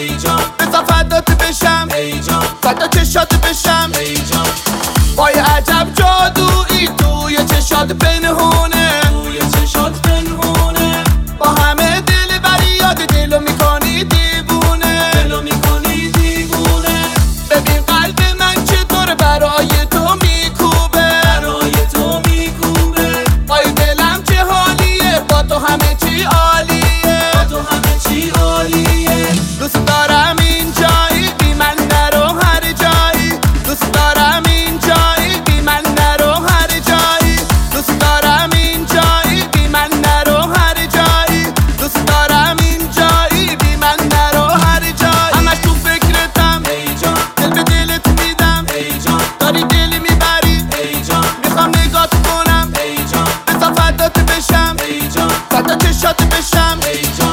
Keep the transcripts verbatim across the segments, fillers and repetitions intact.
هیجان، بذار فدات بشم هیجان، فدا چشات بشم هیجان، وای عجب جادویی توی چشات پنهونه، توی چشات پنهونه، با همه دل بری یاد دلو میکنی دیوونه، دلو میکنی دیوونه. ببین قلب من چطور برای تو میکوبه، برای تو میکوبه، وای دلم چه حالیه با تو همه چی عالیه، با تو همه چی عالیه. دوست دارم این جایی بی من نرو هر جایی، دوست دارم این جایی بی من نرو هر جایی، دوست دارم این جایی بی من نرو هر جایی، دوست دارم این جایی بی من نرو هر جایی. همش تو فکرتم هیجان، دل به دلت میدم، هیجان، داری دل میبری، هیجان، میخوام نگات کنم، هیجان، بذار فدات بشم هیجان، فدا چشات بشم. هیجان،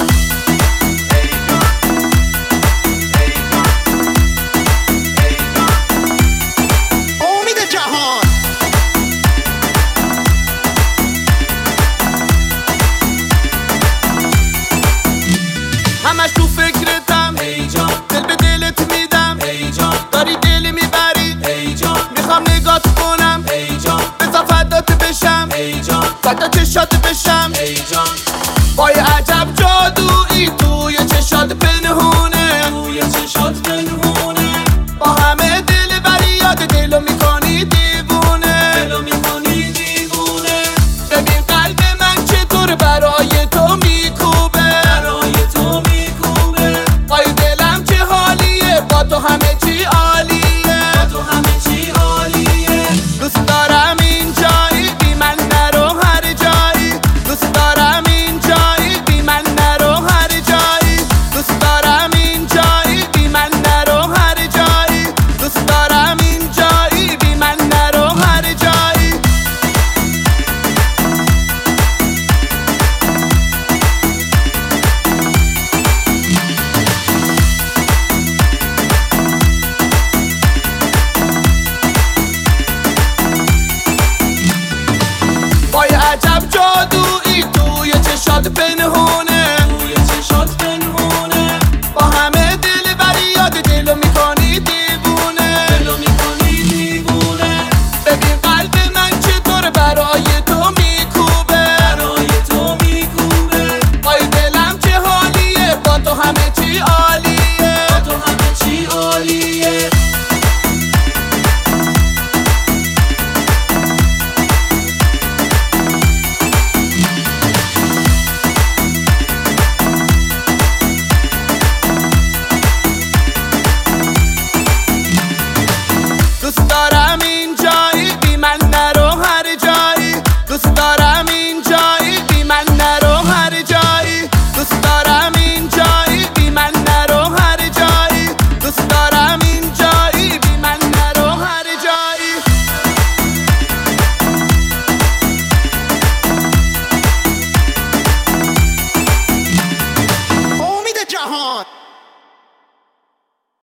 امید جهان همش تو فکرتم هیجان، دل به دلت میدم، هیجان، داری دل میبری، هیجان، میخوام نگات کنم، هیجان، بذار فدات بشم هیجان، فدا چشات بشم. هیجان. وای عجب